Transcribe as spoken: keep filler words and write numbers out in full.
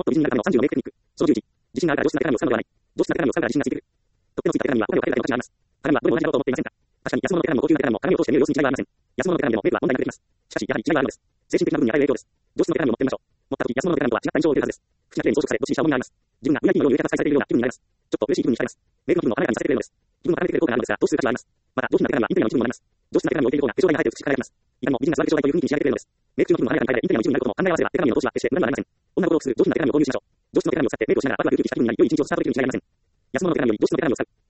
と自信になるためのさんじゅうのメイクテクニック。そのじゅういち、自信があるから上質な手紙をを使うのではない。上質な手紙を使うから自信がついてくる。とってもついた手紙はお金をかける手紙があります。鏡はどれも同じだろうと思っていませんか？確かに安物の手紙も高級な手紙も鏡を通して見る様子に違いはありません。安物の手紙でもメイクは問題なくできます。しかし、やはり違いがあるのです。精神的な部分に与える影響です。上質の手紙を持ってみましょう。持った時、安物の手紙とは違った印象を受けるはずです。口がきれいに装飾され、どっしりした重みがあります。自分が ブイアイピー のように上から扱いされているような気分になります。ちょっと嬉しい気分に浸れます。メイクの気分を華やかにさせてくれるのです。気分を高めてくれる効果があるのですが、度数価値はあります。また、上品な手紙はインテリアの一部にもなります。上質な手紙を置いている方が化粧台が生えて美しく輝きます。いかにもビジネスは化粧台という雰囲気に仕上げてくれるのです。メイク中の気分を華やかに変えてインテリアの一部になることも考え合わせれば手紙の投資は決して無駄にはなりません。こんなことをする上品な手紙を購入しましょう。上質の手紙を使ってメイクをしながらワクワクウキウキした気分になり良い一日をスタートできるに違いありません。安物の手紙より上質の手紙を使う。